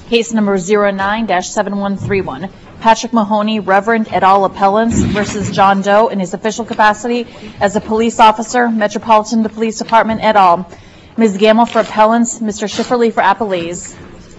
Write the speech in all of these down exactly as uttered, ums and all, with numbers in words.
Case number zero nine dash seven one three one. Patrick Mahoney, Reverend et al. Appellants versus John Doe in his official capacity as a police officer, Metropolitan Police Department et al. Miz Gamble for appellants, Mister Schifferly for appellees.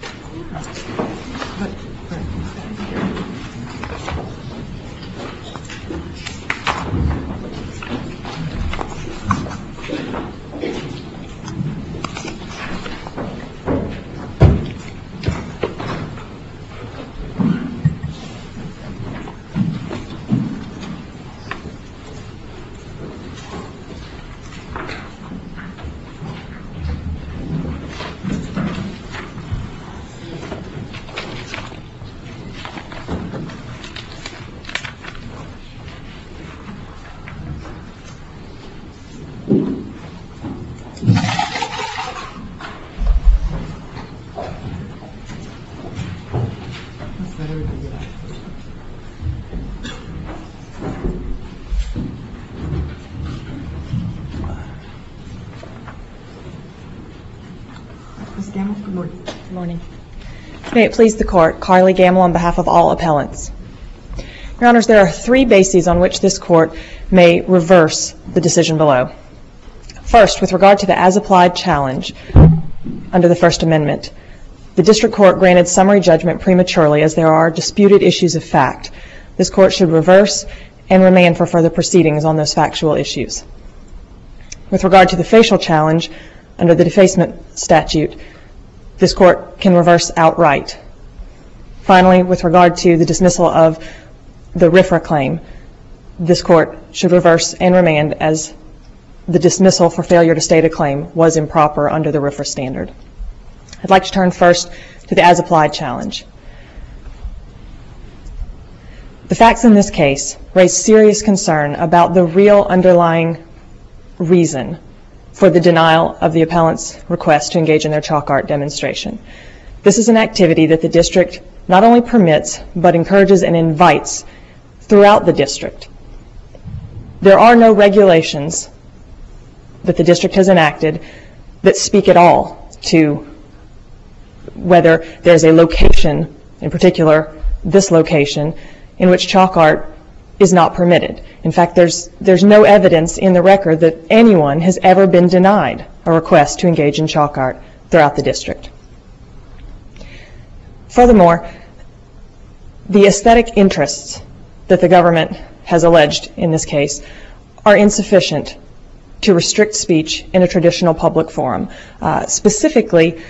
Good morning. Good morning. May it please the Court, Carly Gamble on behalf of all appellants. Your Honors, there are three bases on which this Court may reverse the decision below. First, with regard to the as-applied challenge under the First Amendment, the District Court granted summary judgment prematurely as there are disputed issues of fact. This Court should reverse and remand for further proceedings on those factual issues. With regard to the facial challenge under the defacement statute, this Court can reverse outright. Finally, with regard to the dismissal of the RFRA claim, this Court should reverse and remand as the dismissal for failure to state a claim was improper under the RFRA standard. I'd like to turn first to the as-applied challenge. The facts in this case raise serious concern about the real underlying reason for the denial of the appellant's request to engage in their chalk art demonstration. This is an activity that the district not only permits, but encourages and invites throughout the district. There are no regulations that the district has enacted that speak at all to whether there's a location, in particular this location, in which chalk art is not permitted. In fact, there's, there's no evidence in the record that anyone has ever been denied a request to engage in chalk art throughout the district. Furthermore, the aesthetic interests that the government has alleged in this case are insufficient to restrict speech in a traditional public forum. Uh, specifically,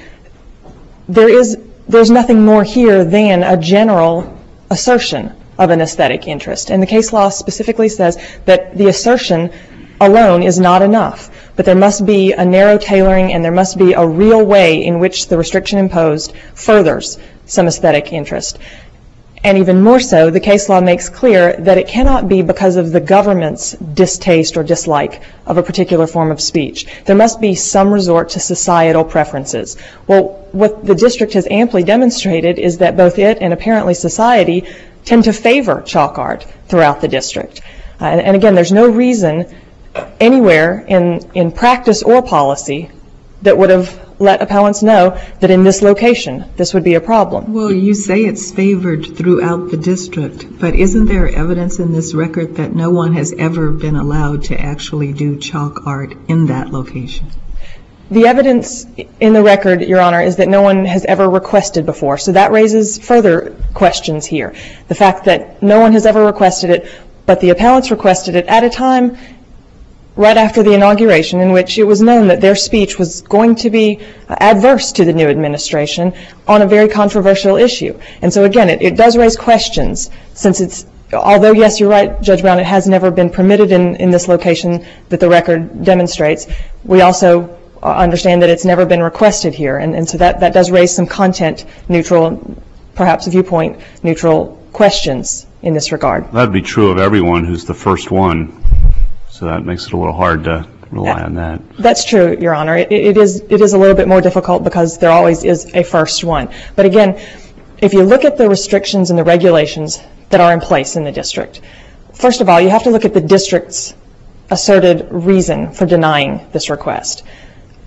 there is, there's nothing more here than a general assertion of an aesthetic interest. And the case law specifically says that the assertion alone is not enough, but there must be a narrow tailoring and there must be a real way in which the restriction imposed furthers some aesthetic interest. And even more so, the case law makes clear that it cannot be because of the government's distaste or dislike of a particular form of speech. There must be some resort to societal preferences. Well, what the district has amply demonstrated is that both it and apparently society tend to favor chalk art throughout the district. Uh, and, and again, there's no reason anywhere in, in practice or policy that would have let appellants know that in this location this would be a problem. Well, you say it's favored throughout the district, but isn't there evidence in this record that no one has ever been allowed to actually do chalk art in that location? The evidence in the record, Your Honor, is that no one has ever requested before, so that raises further questions here. The fact that no one has ever requested it, but the appellants requested it at a time right after the inauguration in which it was known that their speech was going to be adverse to the new administration on a very controversial issue. And so again, it, it does raise questions, since it's, although yes, you're right, Judge Brown, it has never been permitted in, in this location that the record demonstrates. We also understand that it's never been requested here, and, and so that, that does raise some content neutral, perhaps viewpoint neutral questions in this regard. That would be true of everyone who's the first one, so that makes it a little hard to rely on that. That's true, Your Honor. It, it is it is a little bit more difficult because there always is a first one. But again, if you look at the restrictions and the regulations that are in place in the district, first of all, you have to look at the district's asserted reason for denying this request.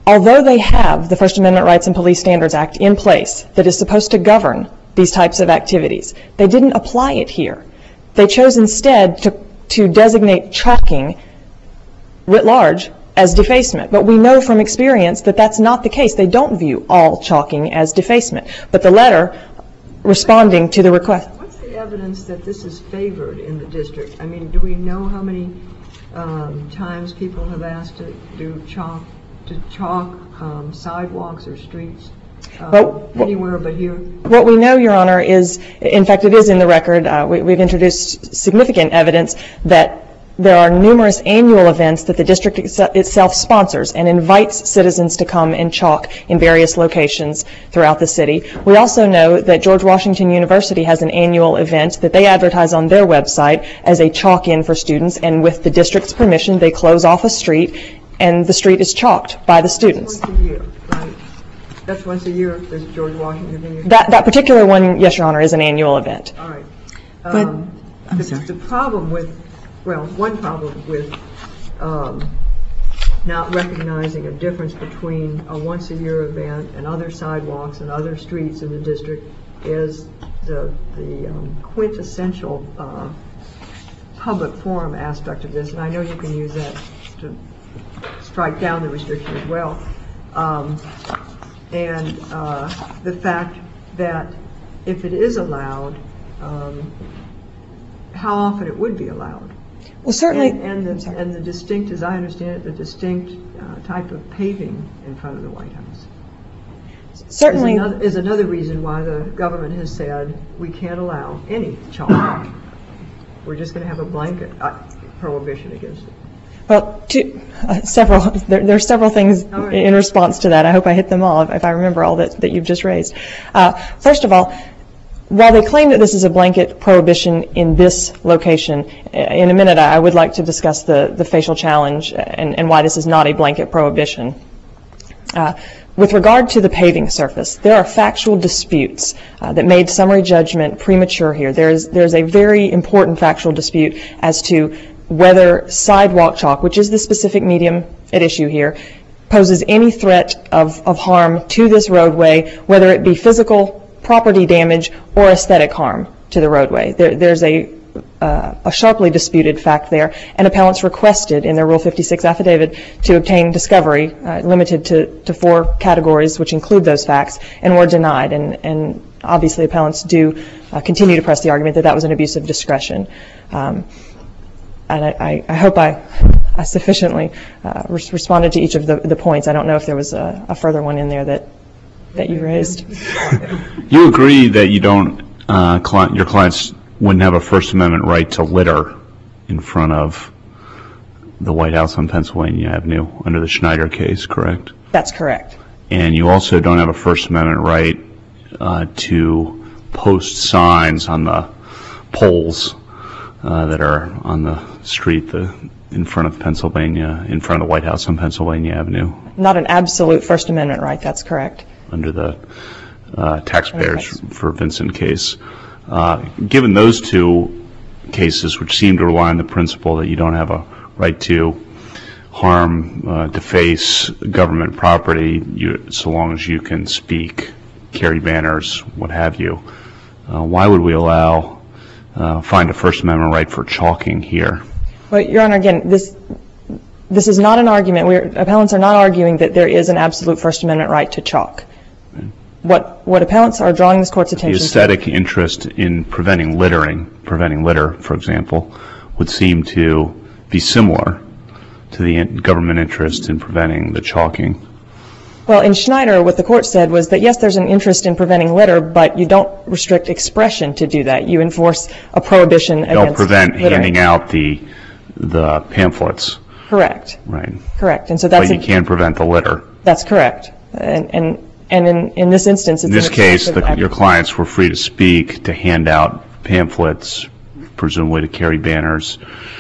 although they have the First Amendment Rights and Police Standards Act in place that is supposed to govern these types of activities, they didn't apply it here. They chose instead to, to designate chalking writ large as defacement. But we know from experience that that's not the case. They don't view all chalking as defacement. But the letter responding to the request. What's the evidence that this is favored in the district? I mean, do we know how many um, times people have asked to do chalk, to chalk um, sidewalks or streets? Uh, well, anywhere but here? What we know, Your Honor, is, in fact, it is in the record. Uh, we, we've introduced significant evidence that there are numerous annual events that the district itself sponsors and invites citizens to come and chalk in various locations throughout the city. We also know that George Washington University has an annual event that they advertise on their website as a chalk-in for students, and with the district's permission, they close off a street, and the street is chalked by the students. Once a year, right? That's once a year, there's George Washington University? That, that particular one, yes, Your Honor, is an annual event. All right. But, Um, I'm the, sorry. the problem with, well, one problem with um, not recognizing a difference between a once-a-year event and other sidewalks and other streets in the district is the, the um, quintessential uh, public forum aspect of this, and I know you can use that to strike down the restriction as well. Um, and uh, the fact that if it is allowed, um, how often it would be allowed. Well, certainly. And, and, the, and the distinct, as I understand it, the distinct uh, type of paving in front of the White House. Certainly. Is another, is another reason why the government has said we can't allow any chalk. We're just going to have a blanket uh, prohibition against it. Well, two, uh, several, there, there are several things right. in response to that. I hope I hit them all if, if I remember all that, that you've just raised. Uh, first of all, while they claim that this is a blanket prohibition in this location, in a minute I would like to discuss the, the facial challenge and, and why this is not a blanket prohibition. Uh, with regard to the paving surface, there are factual disputes uh, that made summary judgment premature here. There's, there's a very important factual dispute as to whether sidewalk chalk, which is the specific medium at issue here, poses any threat of, of harm to this roadway, whether it be physical property damage or aesthetic harm to the roadway. There, there's a, uh, a sharply disputed fact there, and appellants requested in their Rule fifty-six affidavit to obtain discovery uh, limited to, to four categories, which include those facts, and were denied. And, and obviously appellants do uh, continue to press the argument that that was an abuse of discretion. Um, and I, I, I hope I, I sufficiently uh, res- responded to each of the, the points. I don't know if there was a, a further one in there that that you raised. You agree that you don't, uh, client, your clients wouldn't have a First Amendment right to litter in front of the White House on Pennsylvania Avenue under the Schneider case, correct? That's correct. And you also don't have a First Amendment right uh, to post signs on the poles uh, that are on the street the, in front of Pennsylvania, in front of the White House on Pennsylvania Avenue. Not an absolute First Amendment right, that's correct. Under the uh, taxpayers for Vincent case. Uh, given those two cases, which seem to rely on the principle that you don't have a right to harm, uh, deface government property, you, so long as you can speak, carry banners, what have you, uh, why would we allow, uh, find a First Amendment right for chalking here? Well, Your Honor, again, this this is not an argument. We're, appellants are not arguing that there is an absolute First Amendment right to chalk. What what appellants are drawing this court's attention to. The aesthetic interest in preventing littering, preventing litter, for example, would seem to be similar to the government interest in preventing the chalking. Well, in Schneider, what the court said was that, yes, there's an interest in preventing litter, but you don't restrict expression to do that. You enforce a prohibition against Don't prevent littering. handing out the the pamphlets. Correct. Right. Correct. And so that's But you a, can prevent the litter. That's correct. And and and in, in this instance, it's In this an case, excessive the, act. your clients were free to speak, to hand out pamphlets, presumably to carry banners.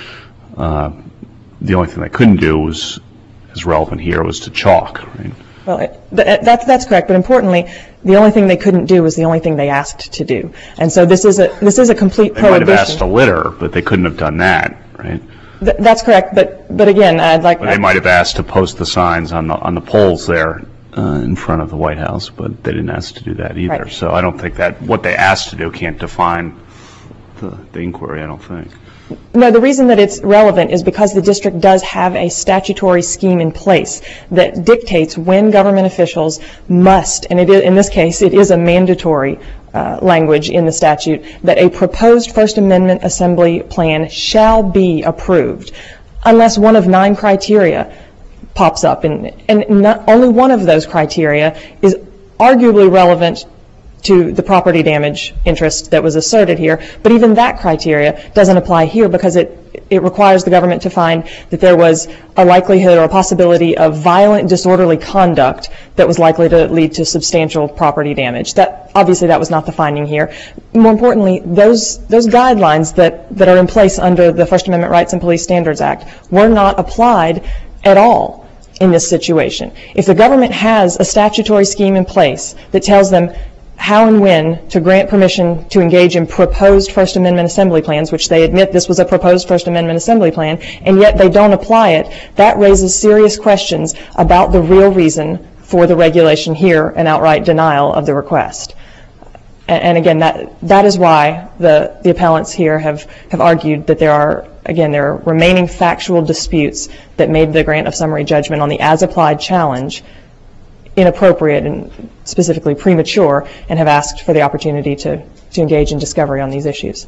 Uh, the only thing they couldn't do was, as relevant here, was to chalk. Right? Well, it, th- that's that's correct. But importantly, the only thing they couldn't do was the only thing they asked to do. And so this is a this is a complete They might prohibition. have asked to litter, but they couldn't have done that, right? Th- That's correct, but, but again, I'd like... But they might have asked to post the signs on the, on the poles there uh, in front of the White House, but they didn't ask to do that either. Right. So I don't think that, what they asked to do can't define the, the inquiry, I don't think. No, the reason that it's relevant is because the district does have a statutory scheme in place that dictates when government officials must, and it is, in this case, it is a mandatory uh, language in the statute, that a proposed First Amendment assembly plan shall be approved unless one of nine criteria pops up. And, and not, only one of those criteria is arguably relevant to the property damage interest that was asserted here, but even that criteria doesn't apply here because it it requires the government to find that there was a likelihood or a possibility of violent, disorderly conduct that was likely to lead to substantial property damage. That obviously that was not the finding here. More importantly, those those guidelines that that are in place under the First Amendment Rights and Police Standards Act were not applied at all in this situation. If the government has a statutory scheme in place that tells them how and when to grant permission to engage in proposed First Amendment assembly plans, which they admit this was a proposed First Amendment assembly plan, and yet they don't apply it, that raises serious questions about the real reason for the regulation here, an outright denial of the request. And, and again, that that is why the, the appellants here have, have argued that there are, again, there are remaining factual disputes that made the grant of summary judgment on the as-applied challenge inappropriate and specifically premature, and have asked for the opportunity to, to engage in discovery on these issues.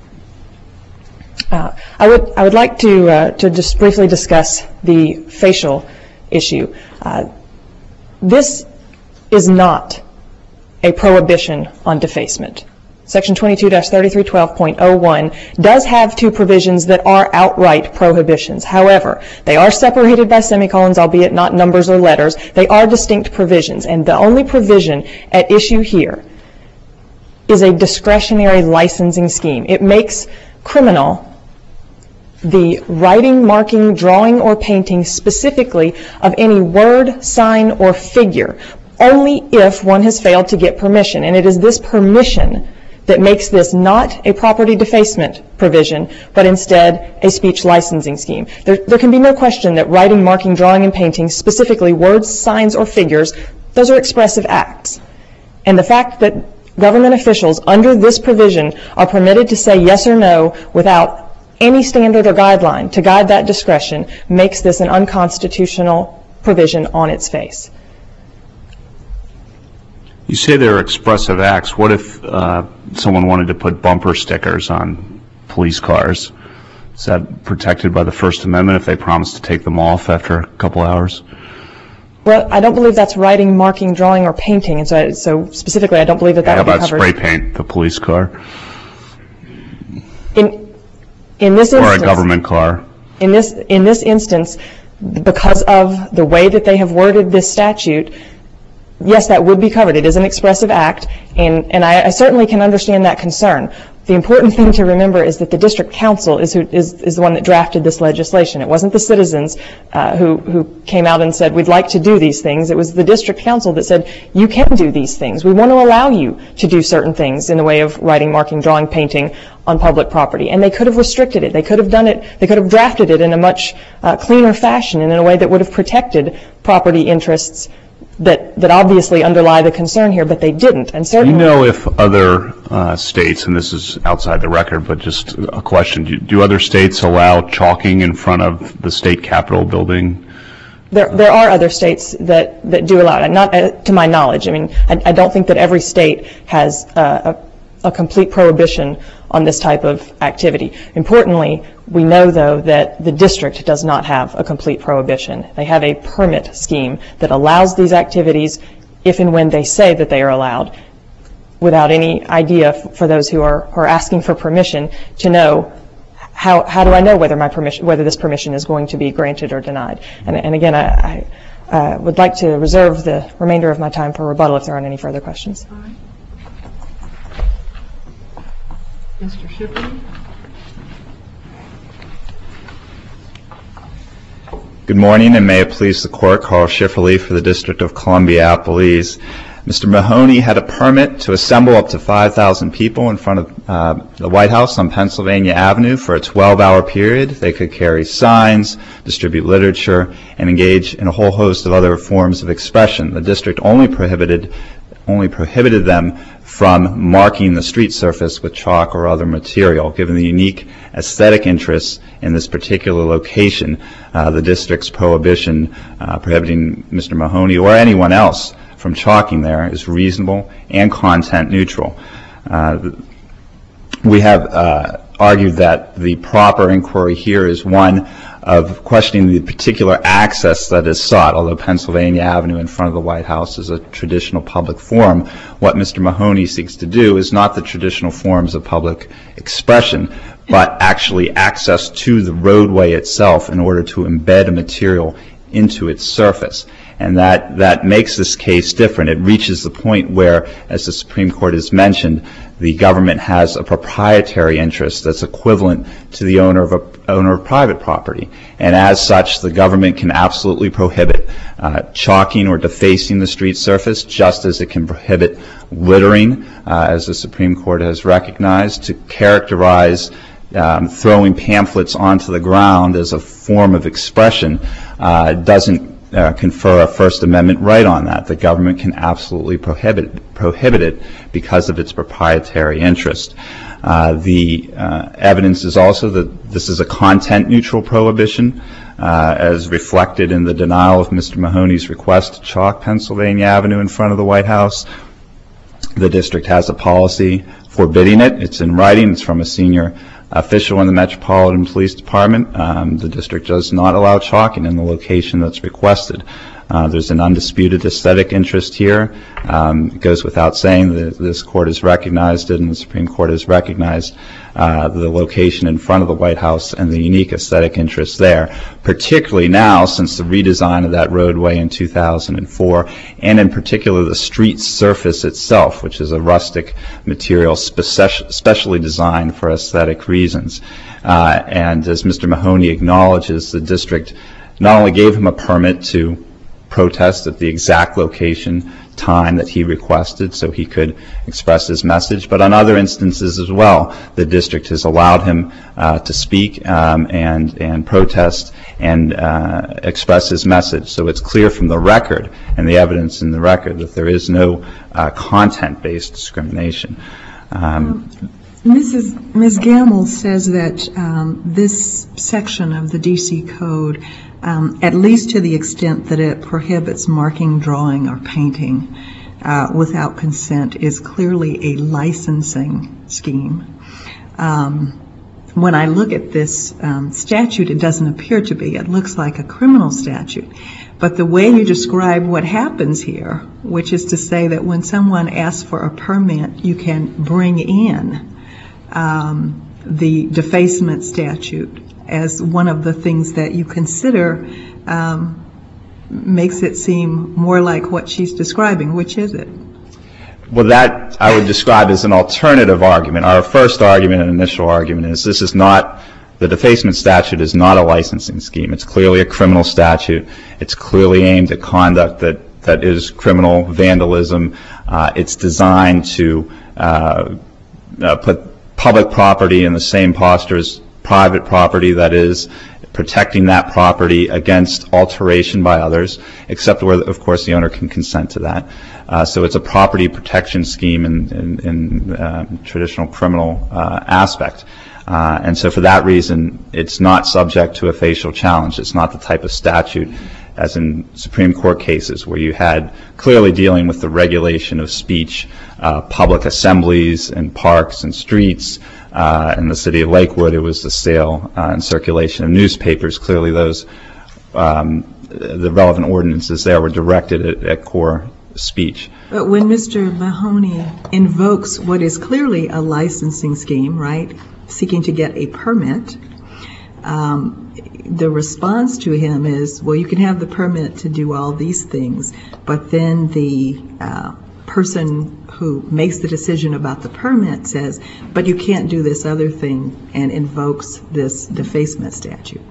Uh, I would I would like to uh, to just briefly discuss the facial issue. Uh, this is not a prohibition on defacement. Section twenty-two dash thirty-three twelve point oh one does have two provisions that are outright prohibitions. However, they are separated by semicolons, albeit not numbers or letters. They are distinct provisions, and the only provision at issue here is a discretionary licensing scheme. It makes criminal the writing, marking, drawing, or painting specifically of any word, sign, or figure, only if one has failed to get permission. And it is this permission that makes this not a property defacement provision, but instead a speech licensing scheme. There, there can be no question that writing, marking, drawing, and painting, specifically words, signs, or figures, those are expressive acts. And the fact that government officials under this provision are permitted to say yes or no without any standard or guideline to guide that discretion makes this an unconstitutional provision on its face. You say they're expressive acts. What if uh, someone wanted to put bumper stickers on police cars? Is that protected by the First Amendment if they promise to take them off after a couple hours? Well, I don't believe that's writing, marking, drawing, or painting, and so, so specifically, I don't believe that that How would be about covered. spray paint the police car In in this or a instance, government car? in this in this instance, because of the way that they have worded this statute, yes, that would be covered. It is an expressive act, and, and I, I certainly can understand that concern. The important thing to remember is that the district council is, who, is, is the one that drafted this legislation. It wasn't the citizens uh, who, who came out and said, we'd like to do these things. It was the district council that said, you can do these things. We want to allow you to do certain things in the way of writing, marking, drawing, painting on public property. And they could have restricted it. They could have done it, they could have drafted it in a much uh, cleaner fashion and in a way that would have protected property interests that that obviously underlie the concern here, but they didn't. And Do certainly, you know if other uh, states, and this is outside the record, but just a question, do, do other states allow chalking in front of the state capitol building? there there are other states that, that do allow it, not uh, to my knowledge. I mean, I, I don't think that every state has uh, a, a complete prohibition on this type of activity. Importantly, we know, though, that the district does not have a complete prohibition. They have a permit scheme that allows these activities if and when they say that they are allowed, without any idea f- for those who are, who are asking for permission to know how, how do I know whether my permission, whether this permission is going to be granted or denied. And, and again, I, I uh, would like to reserve the remainder of my time for rebuttal if there aren't any further questions. All right. Mister Shipley? Good morning, and may it please the Court, Carl Schifferle for the District of Columbia, Appalese. Mister Mahoney had a permit to assemble up to five thousand people in front of uh, the White House on Pennsylvania Avenue for a twelve hour period. They could carry signs, distribute literature, and engage in a whole host of other forms of expression. The district only prohibited, only prohibited them from marking the street surface with chalk or other material. Given the unique aesthetic interests in this particular location, uh, the district's prohibition uh, prohibiting Mister Mahoney or anyone else from chalking there is reasonable and content neutral. Uh, we have uh, argued that the proper inquiry here is one of questioning the particular access that is sought. Although Pennsylvania Avenue in front of the White House is a traditional public forum, what Mister Mahoney seeks to do is not the traditional forms of public expression, but actually access to the roadway itself in order to embed a material into its surface. And that, that makes this case different. It reaches the point where, as the Supreme Court has mentioned, the government has a proprietary interest that's equivalent to the owner of a owner of private property. And as such, the government can absolutely prohibit uh, chalking or defacing the street surface, just as it can prohibit littering, uh, as the Supreme Court has recognized, to characterize um, throwing pamphlets onto the ground as a form of expression uh, doesn't Uh, confer a First Amendment right on that. The government can absolutely prohibit prohibit it because of its proprietary interest. Uh, the uh, evidence is also that this is a content-neutral prohibition, uh, as reflected in the denial of Mister Mahoney's request to chalk Pennsylvania Avenue in front of the White House. The district has a policy forbidding it. It's in writing. It's from a senior official in the Metropolitan Police Department. Um, the district does not allow chalking in the location that's requested. Uh, there's an undisputed aesthetic interest here. Um, it goes without saying that this court has recognized it, and the Supreme Court has recognized uh, the location in front of the White House and the unique aesthetic interest there, particularly now since the redesign of that roadway in two thousand four, and in particular the street surface itself, which is a rustic material speci- specially designed for aesthetic reasons. Uh, and as Mister Mahoney acknowledges, the district not only gave him a permit to protest at the exact location, time that he requested so he could express his message, but on other instances as well, the district has allowed him uh, to speak um, and, and protest and uh, express his message. So it's clear from the record and the evidence in the record that there is no uh, content-based discrimination. Um, Missus Miz Gamble says that um, this section of the D C Code, um, at least to the extent that it prohibits marking, drawing, or painting uh, without consent, is clearly a licensing scheme. Um, when I look at this um, statute, it doesn't appear to be. It looks like a criminal statute. But the way you describe what happens here, which is to say that when someone asks for a permit, you can bring in Um, the defacement statute as one of the things that you consider, um, makes it seem more like what she's describing. Which is it? Well, that I would describe as an alternative argument. Our first argument and initial argument is this is not, the defacement statute is not a licensing scheme. It's clearly a criminal statute. It's clearly aimed at conduct that, that is criminal, vandalism. Uh, it's designed to uh, uh, put public property in the same posture as private property, that is, protecting that property against alteration by others, except where, of course, the owner can consent to that. Uh, so it's a property protection scheme in, in, in uh, traditional criminal uh, aspect. Uh, and so for that reason, it's not subject to a facial challenge. It's not the type of statute as in Supreme Court cases where you had clearly dealing with the regulation of speech, uh, public assemblies and parks and streets. Uh, in the city of Lakewood, it was the sale uh, and circulation of newspapers. Clearly those, um, the relevant ordinances there were directed at, at core speech. But when Mister Mahoney invokes what is clearly a licensing scheme, right, seeking to get a permit, um, the response to him is, well, you can have the permit to do all these things, but then the uh, person who makes the decision about the permit says, but you can't do this other thing, and invokes this defacement statute.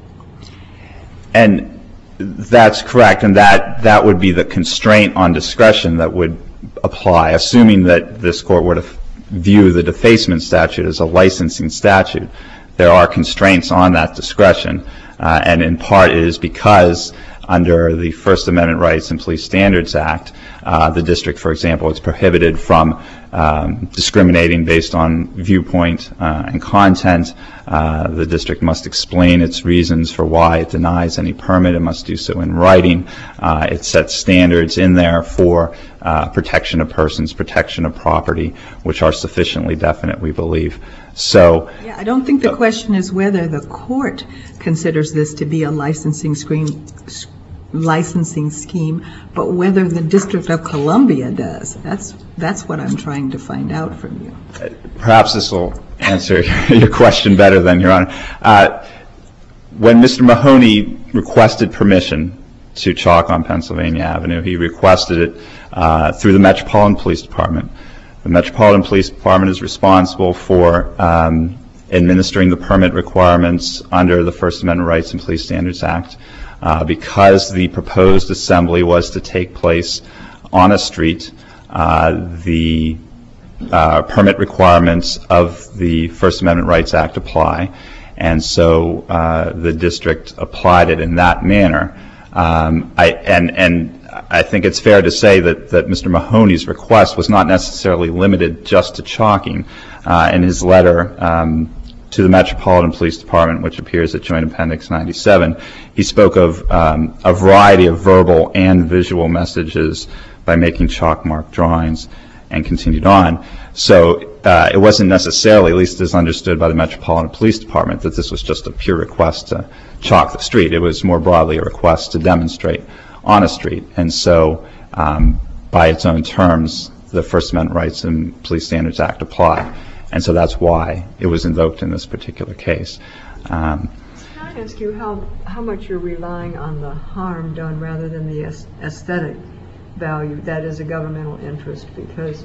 And that's correct, and that, that would be the constraint on discretion that would apply, assuming that this court were to view the defacement statute as a licensing statute. There are constraints on that discretion, uh, and in part it is because under the First Amendment Rights and Police Standards Act, uh, the district, for example, is prohibited from um, discriminating based on viewpoint uh, and content. Uh, the district must explain its reasons for why it denies any permit. It must do so in writing. Uh, it sets standards in there for uh, protection of persons, protection of property, which are sufficiently definite, we believe. So, yeah, I don't think the question is whether the court considers this to be a licensing scheme, licensing scheme, but whether the District of Columbia does. That's that's what I'm trying to find out from you. Perhaps this will answer your question better than Your Honor. Uh, when Mister Mahoney requested permission to chalk on Pennsylvania Avenue, he requested it uh, through the Metropolitan Police Department. The Metropolitan Police Department is responsible for um, administering the permit requirements under the First Amendment Rights and Police Standards Act. Uh, because the proposed assembly was to take place on a street, uh, the uh, permit requirements of the First Amendment Rights Act apply, and so uh, the district applied it in that manner. Um, I, and, and I think it's fair to say that, that Mister Mahoney's request was not necessarily limited just to chalking. Uh, in his letter um, to the Metropolitan Police Department, which appears at Joint Appendix ninety-seven, he spoke of um, a variety of verbal and visual messages by making chalk mark drawings, and continued on. So uh, it wasn't necessarily, at least as understood by the Metropolitan Police Department, that this was just a pure request to chalk the street. It was more broadly a request to demonstrate on a street. And so um, by its own terms, the First Amendment Rights and Police Standards Act apply. And so that's why it was invoked in this particular case. Um, Can I ask you how, how much you're relying on the harm done rather than the aesthetic value that is a governmental interest? Because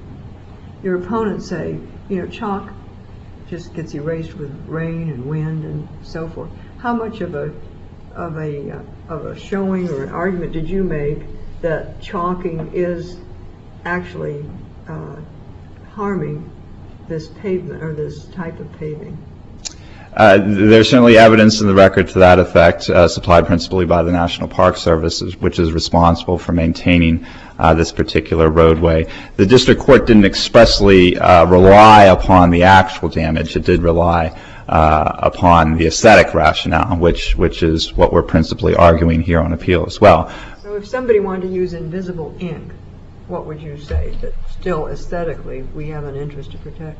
your opponents say, you know, chalk just gets erased with rain and wind and so forth. How much of a of a uh, of a showing or an argument did you make that chalking is actually uh, harming this pavement or this type of paving? Uh, there's certainly evidence in the record to that effect, uh, supplied principally by the National Park Service, which is responsible for maintaining uh, this particular roadway. The district court didn't expressly uh, rely upon the actual damage. It did rely uh, upon the aesthetic rationale, which which is what we're principally arguing here on appeal as well. So if somebody wanted to use invisible ink, what would you say that still aesthetically we have an interest to protect?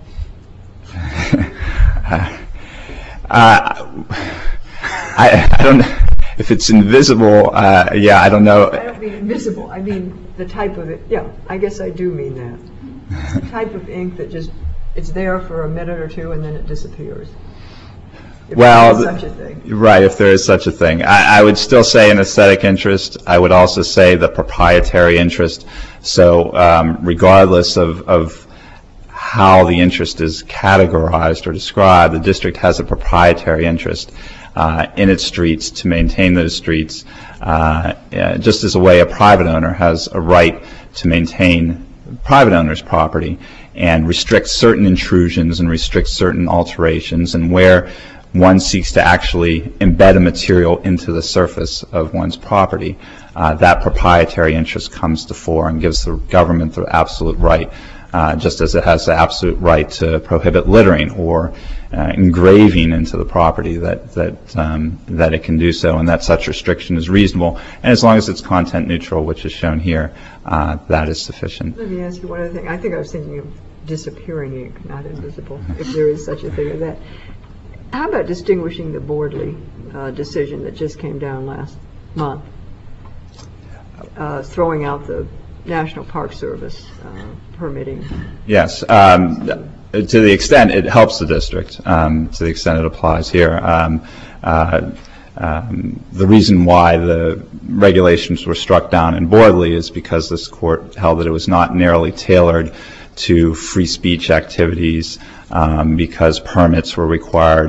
uh, Uh, I, I don't know if it's invisible. Uh, yeah, I don't know. I don't mean invisible. I mean the type of it. Yeah, I guess I do mean that. The type of ink that just, it's there for a minute or two and then it disappears. If well, there is such a thing. Right, if there is such a thing. I, I would still say an aesthetic interest. I would also say the proprietary interest. So um, regardless of, of how the interest is categorized or described, the district has a proprietary interest uh, in its streets to maintain those streets, uh, uh, just as a way a private owner has a right to maintain private owner's property and restrict certain intrusions and restrict certain alterations, and where one seeks to actually embed a material into the surface of one's property, uh, that proprietary interest comes to fore and gives the government the absolute right, Uh, just as it has the absolute right to prohibit littering or uh, engraving into the property, that that um, that it can do so, and that such restriction is reasonable. And as long as it's content neutral, which is shown here, uh, that is sufficient. Let me ask you one other thing. I think I was thinking of disappearing ink, not invisible, if there is such a thing as that. How about distinguishing the Bordley uh, decision that just came down last month, uh, throwing out the National Park Service uh, permitting? Yes. Um, to the extent it helps the district, um, to the extent it applies here. Um, uh, um, the reason why the regulations were struck down in Bordley is because this court held that it was not narrowly tailored to free speech activities, um, because permits were required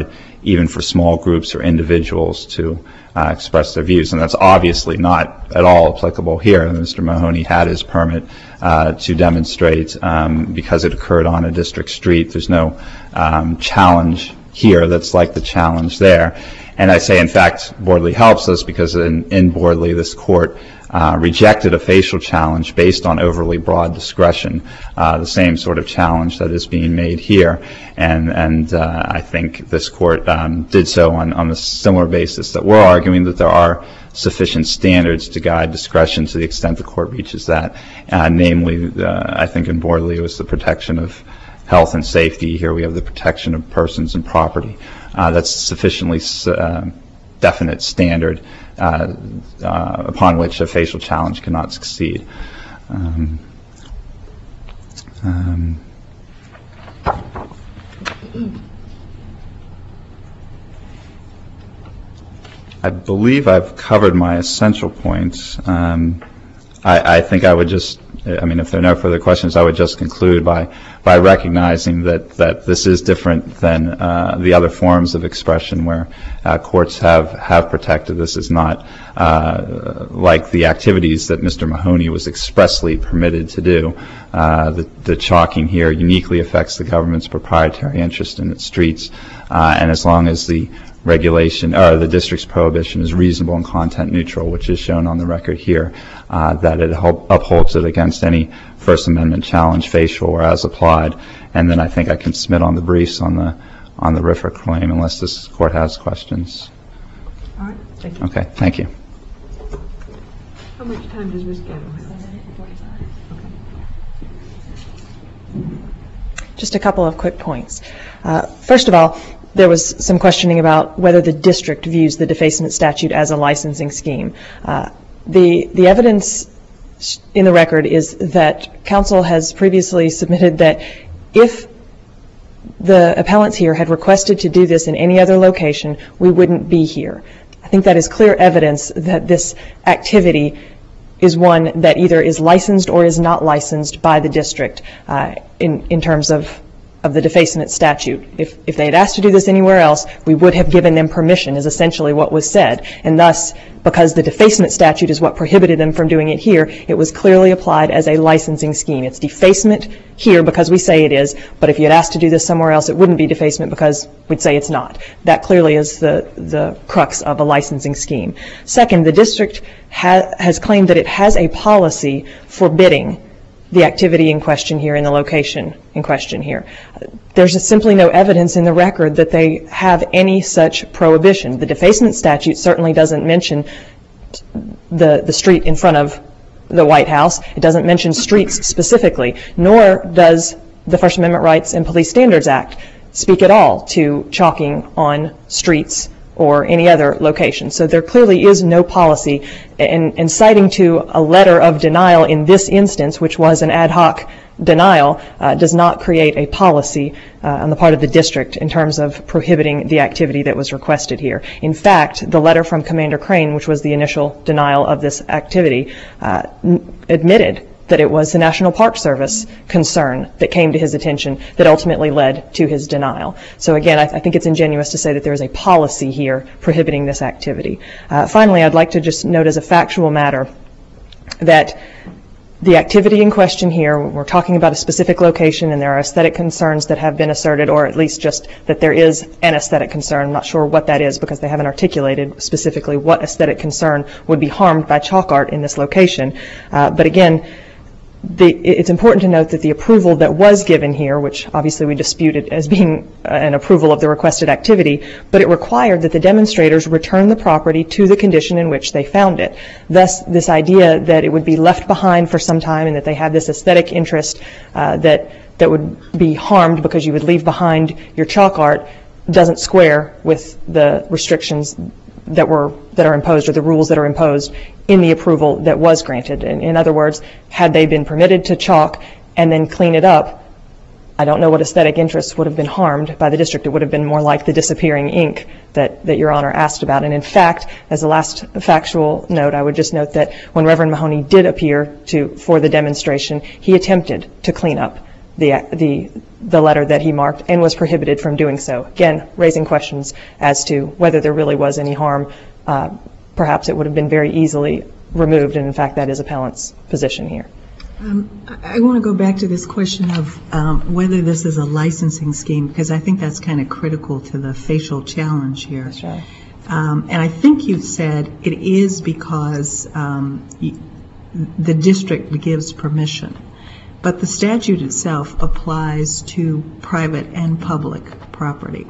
even for small groups or individuals to uh, express their views. And that's obviously not at all applicable here. Mister Mahoney had his permit uh, to demonstrate um, because it occurred on a district street. There's no um, challenge here that's like the challenge there. And I say, in fact, Bordley helps us because in, in Bordley, this court uh, rejected a facial challenge based on overly broad discretion, uh, the same sort of challenge that is being made here. And, and uh, I think this court um, did so on, on a similar basis that we're arguing that there are sufficient standards to guide discretion to the extent the court reaches that. Uh, namely, uh, I think in Bordley it was the protection of health and safety. Here we have the protection of persons and property. Uh, that's sufficiently uh, definite standard uh, uh, upon which a facial challenge cannot succeed. Um, um, I believe I've covered my essential points. Um, I, I think I would just, I mean, if there are no further questions, I would just conclude by by recognizing that, that this is different than uh, the other forms of expression where uh, courts have, have protected. This is not uh, like the activities that Mister Mahoney was expressly permitted to do. Uh, the, the chalking here uniquely affects the government's proprietary interest in its streets, uh, and as long as the regulation or the district's prohibition is reasonable and content neutral, which is shown on the record here, uh, that it help, upholds it against any First Amendment challenge, facial or as applied. And then I think I can submit on the briefs on the on the R F R A claim unless this court has questions. All right, thank you. Okay, thank you. How much time does Miz Gamble have? Just a couple of quick points. Uh, first of all, there was some questioning about whether the district views the defacement statute as a licensing scheme. Uh, the the evidence in the record is that counsel has previously submitted that if the appellants here had requested to do this in any other location, we wouldn't be here. I think that is clear evidence that this activity is one that either is licensed or is not licensed by the district uh, in, in terms of of the defacement statute. If, if they had asked to do this anywhere else, we would have given them permission, is essentially what was said. And thus, because the defacement statute is what prohibited them from doing it here, it was clearly applied as a licensing scheme. It's defacement here because we say it is, but if you had asked to do this somewhere else, it wouldn't be defacement because we'd say it's not. That clearly is the, the crux of a licensing scheme. Second, the district ha- has claimed that it has a policy forbidding the activity in question here in the location in question here. There's just simply no evidence in the record that they have any such prohibition. The defacement statute certainly doesn't mention the, the street in front of the White House. It doesn't mention streets specifically, nor does the First Amendment Rights and Police Standards Act speak at all to chalking on streets or any other location. So there clearly is no policy, and, and citing to a letter of denial in this instance, which was an ad hoc denial, uh, does not create a policy uh, on the part of the district in terms of prohibiting the activity that was requested here. In fact, the letter from Commander Crane, which was the initial denial of this activity, uh, n- admitted that it was the National Park Service concern that came to his attention that ultimately led to his denial. So again, I, th- I think it's ingenuous to say that there is a policy here prohibiting this activity. Uh, finally, I'd like to just note as a factual matter that the activity in question here, we're talking about a specific location and there are aesthetic concerns that have been asserted, or at least just that there is an aesthetic concern. I'm not sure what that is because they haven't articulated specifically what aesthetic concern would be harmed by chalk art in this location. Uh, but again, The, it's important to note that the approval that was given here, which obviously we disputed as being an approval of the requested activity, but it required that the demonstrators return the property to the condition in which they found it. Thus, this idea that it would be left behind for some time and that they have this aesthetic interest uh, that, that would be harmed because you would leave behind your chalk art doesn't square with the restrictions that were that are imposed or the rules that are imposed in the approval that was granted. In, in other words, had they been permitted to chalk and then clean it up, I don't know what aesthetic interests would have been harmed by the district. It would have been more like the disappearing ink that, that Your Honor asked about. And in fact, as a last factual note, I would just note that when Reverend Mahoney did appear to for the demonstration, he attempted to clean up the, the, the letter that he marked and was prohibited from doing so. Again, raising questions as to whether there really was any harm. Uh, perhaps it would have been very easily removed, and in fact that is appellant's position here. Um, I, I want to go back to this question of um, whether this is a licensing scheme, because I think that's kind of critical to the facial challenge here. That's right. Um, and I think you said it is because um, y- the district gives permission. But the statute itself applies to private and public property.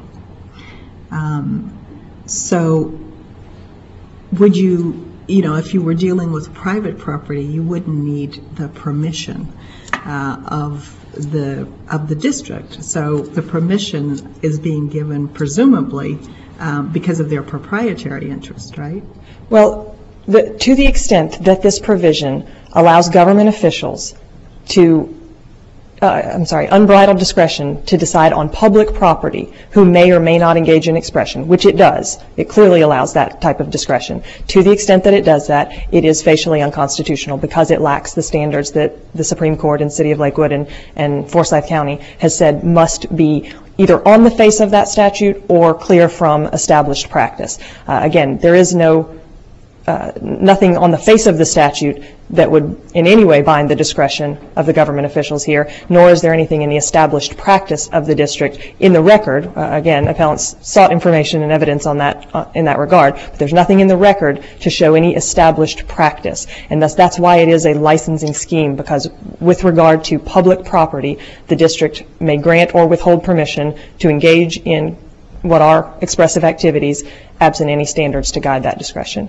Um, so would you, you know, if you were dealing with private property, you wouldn't need the permission uh, of the of the district. So the permission is being given presumably um, because of their proprietary interest, right? Well, the, to the extent that this provision allows government officials to, uh, I'm sorry, unbridled discretion to decide on public property who may or may not engage in expression, which it does. It clearly allows that type of discretion. To the extent that it does that, it is facially unconstitutional because it lacks the standards that the Supreme Court in City of Lakewood and, and Forsyth County has said must be either on the face of that statute or clear from established practice. Uh, again, there is no Uh, nothing on the face of the statute that would in any way bind the discretion of the government officials here, nor is there anything in the established practice of the district in the record. Uh, again, appellants sought information and evidence on that uh, in that regard, but there's nothing in the record to show any established practice, and thus that's why it is a licensing scheme, because with regard to public property, the district may grant or withhold permission to engage in what are expressive activities, absent any standards to guide that discretion.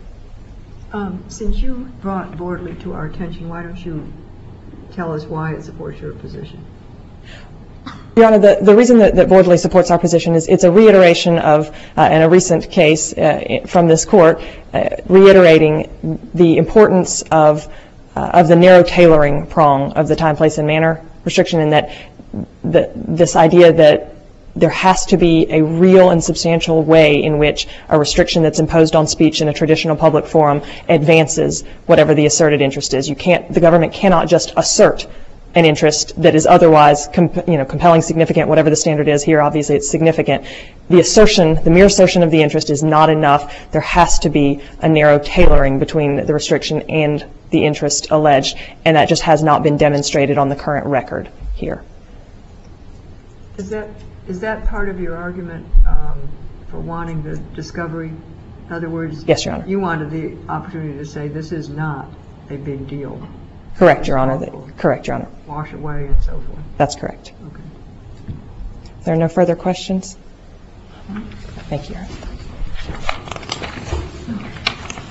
Um, Since you brought Bordley to our attention, why don't you tell us why it supports your position? Your Honor, the, the reason that, that Bordley supports our position is it's a reiteration of, uh, in a recent case uh, from this court, uh, reiterating the importance of, uh, of the narrow tailoring prong of the time, place, and manner restriction, and that the, this idea that there has to be a real and substantial way in which a restriction that's imposed on speech in a traditional public forum advances whatever the asserted interest is. You can't, the government cannot just assert an interest that is otherwise, comp, you know, compelling, significant, whatever the standard is. Here, obviously, it's significant. The assertion, the mere assertion of the interest is not enough. There has to be a narrow tailoring between the restriction and the interest alleged, and that just has not been demonstrated on the current record here. Is that Is that part of your argument um, for wanting the discovery? In other words, yes, Your Honor. You wanted the opportunity to say this is not a big deal. Correct, Your Honor. The, correct, Your Honor. Wash away and so forth. That's correct. Okay. If there are no further questions, thank you, Your Honor.